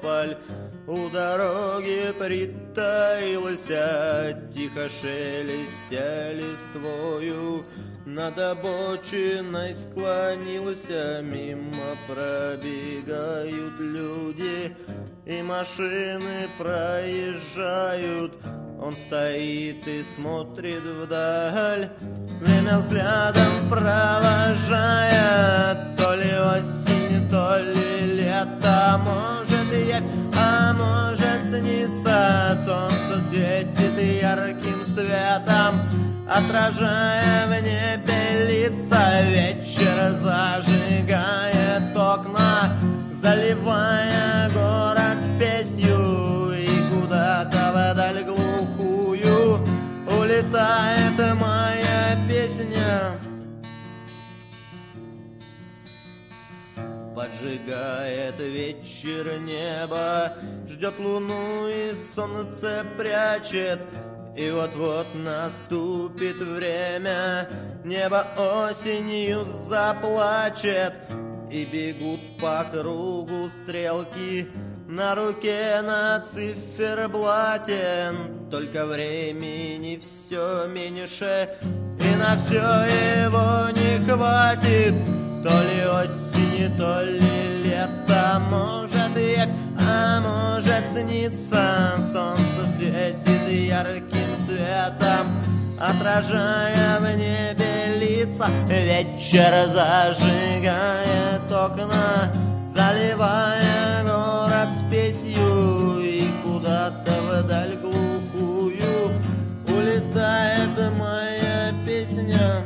тополь у дороги притаился, тихо шелестя листвою. Над обочиной склонился, мимо пробегают люди, и машины проезжают. Он стоит и смотрит вдаль, время взглядом провожая. То ли осень, то ли лето, может явь, а может снится. Солнце светит ярким светом, отражая в небе лица. Вечер зажигает окна, заливая город спесью, и куда-то вдаль глухую улетает моя песня. Поджигает вечер небо, ждет луну и солнце прячет. И вот-вот наступит время, небо осенью заплачет. И бегут по кругу стрелки на руке, на циферблате. Только времени все меньше, и на все его не хватит. То ли осень, то ли лето, может явь, а может снится. Солнце светит ярким светом, отражая в небе лица. Вечер зажигает окна, заливая город спесью, и куда-то вдаль глухую улетает моя песня.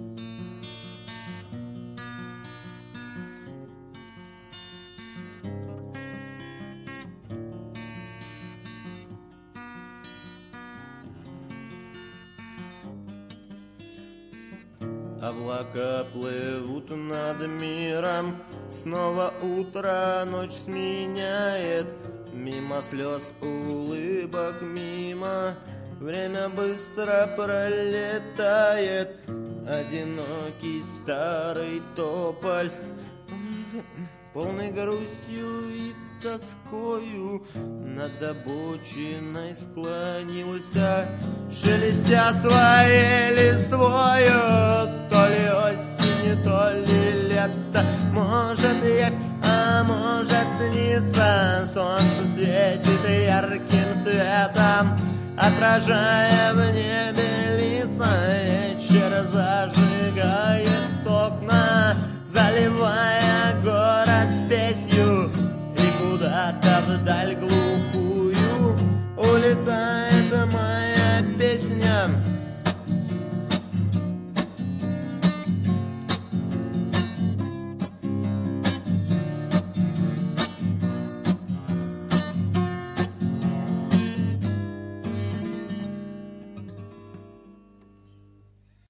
Облака плывут над миром, снова утро ночь сменяет. Мимо слез, улыбок, мимо время быстро пролетает. Одинокий старый тополь, полный грустью и тоскою, над обочиной склонился, шелестя своей листвою. То ли осень, то ли лето, может явь, а может снится. Солнце светит ярким светом, отражая в небе лица. Вечер зажигает окна, заливая город спесью, и куда-то вдаль глухую улетает моя песня.